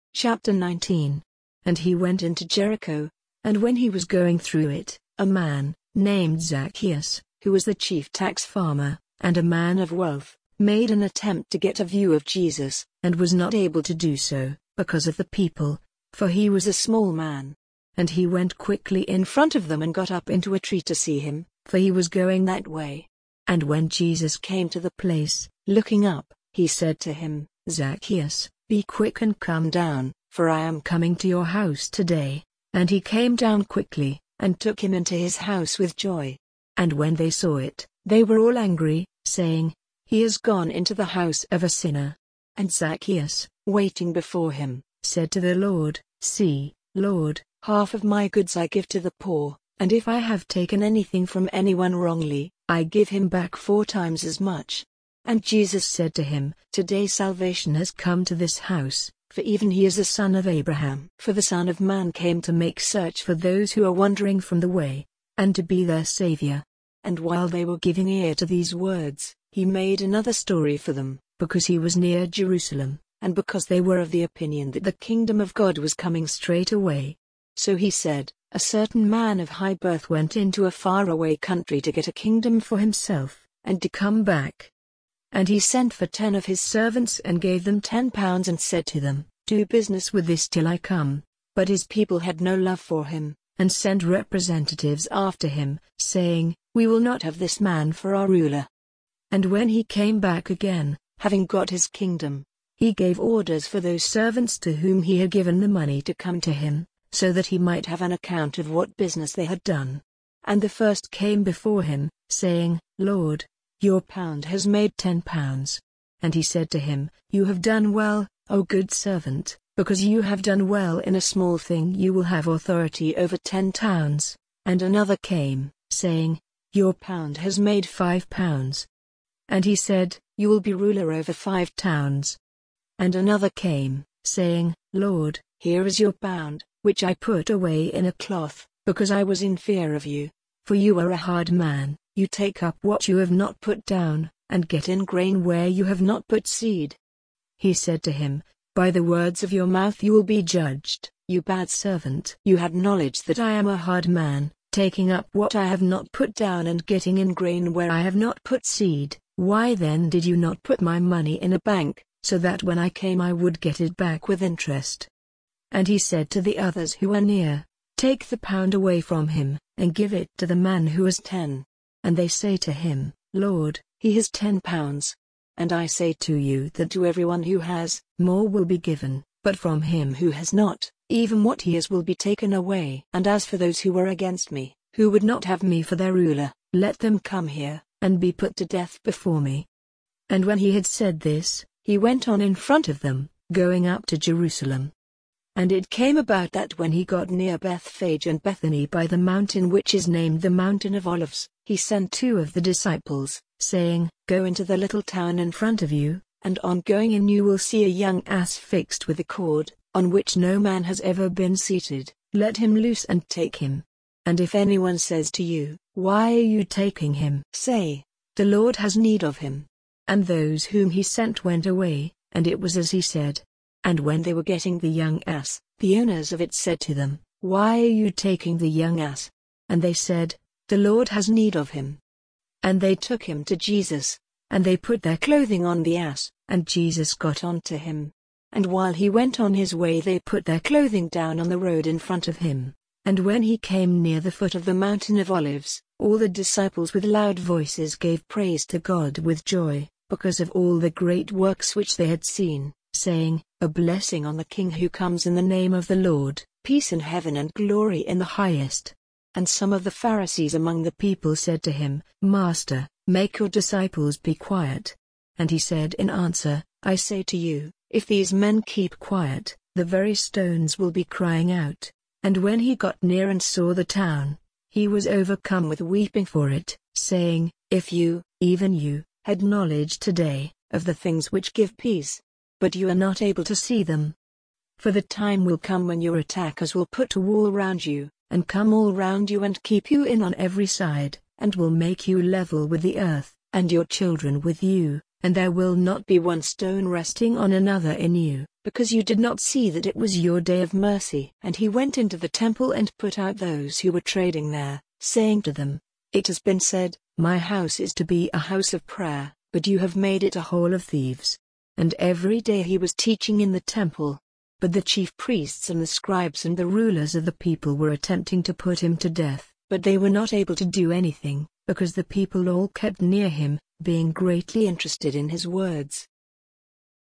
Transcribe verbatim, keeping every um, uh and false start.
Chapter nineteen. And he went into Jericho, and when he was going through it, a man, named Zacchaeus, who was the chief tax farmer, and a man of wealth, made an attempt to get a view of Jesus, and was not able to do so, because of the people, for he was a small man. And he went quickly in front of them and got up into a tree to see him, for he was going that way. And when Jesus came to the place, looking up, he said to him, Zacchaeus, be quick and come down, for I am coming to your house today. And he came down quickly, and took him into his house with joy. And when they saw it, they were all angry, saying, He has gone into the house of a sinner. And Zacchaeus, waiting before him, said to the Lord, See, Lord, half of my goods I give to the poor, and if I have taken anything from anyone wrongly, I give him back four times as much. And Jesus said to him, Today salvation has come to this house, for even he is a son of Abraham. For the Son of Man came to make search for those who are wandering from the way, and to be their Savior. And while they were giving ear to these words, he made another story for them, because he was near Jerusalem, and because they were of the opinion that the kingdom of God was coming straight away. So he said, A certain man of high birth went into a faraway country to get a kingdom for himself, and to come back. And he sent for ten of his servants and gave them ten pounds and said to them, Do business with this till I come. But his people had no love for him, and sent representatives after him, saying, We will not have this man for our ruler. And when he came back again, having got his kingdom, he gave orders for those servants to whom he had given the money to come to him, so that he might have an account of what business they had done. And the first came before him, saying, Lord, your pound has made ten pounds. And he said to him, You have done well, O good servant, because you have done well in a small thing you will have authority over ten towns. And another came, saying, Your pound has made five pounds. And he said, You will be ruler over five towns. And another came, saying, Lord, here is your pound, which I put away in a cloth, because I was in fear of you. For you are a hard man, you take up what you have not put down, and get in grain where you have not put seed. He said to him, By the words of your mouth you will be judged, you bad servant. You had knowledge that I am a hard man, taking up what I have not put down and getting in grain where I have not put seed. Why then did you not put my money in a bank, so that when I came I would get it back with interest? And he said to the others who were near, Take the pound away from him, and give it to the man who has ten. And they say to him, Lord, he has ten pounds. And I say to you that to everyone who has, more will be given, but from him who has not, even what he has will be taken away. And as for those who were against me, who would not have me for their ruler, let them come here, and be put to death before me. And when he had said this, he went on in front of them, going up to Jerusalem. And it came about that when he got near Bethphage and Bethany by the mountain which is named the Mountain of Olives, he sent two of the disciples, saying, Go into the little town in front of you, and on going in you will see a young ass fixed with a cord, on which no man has ever been seated. Let him loose and take him. And if anyone says to you, Why are you taking him? Say, The Lord has need of him. And those whom he sent went away, and it was as he said. And when they were getting the young ass, the owners of it said to them, Why are you taking the young ass? And they said, The Lord has need of him. And they took him to Jesus, and they put their clothing on the ass, and Jesus got on to him. And while he went on his way they put their clothing down on the road in front of him. And when he came near the foot of the Mountain of Olives, all the disciples with loud voices gave praise to God with joy, because of all the great works which they had seen, saying, A blessing on the King who comes in the name of the Lord, peace in heaven and glory in the highest. And some of the Pharisees among the people said to him, Master, make your disciples be quiet. And he said in answer, I say to you, if these men keep quiet, the very stones will be crying out. And when he got near and saw the town, he was overcome with weeping for it, saying, If you, even you, had knowledge today, of the things which give peace, but you are not able to see them. For the time will come when your attackers will put a wall round you, and come all round you and keep you in on every side, and will make you level with the earth, and your children with you, and there will not be one stone resting on another in you, because you did not see that it was your day of mercy. And he went into the temple and put out those who were trading there, saying to them, "It has been said, my house is to be a house of prayer, but you have made it a hole of thieves." And every day he was teaching in the temple. But the chief priests and the scribes and the rulers of the people were attempting to put him to death, but they were not able to do anything, because the people all kept near him, being greatly interested in his words.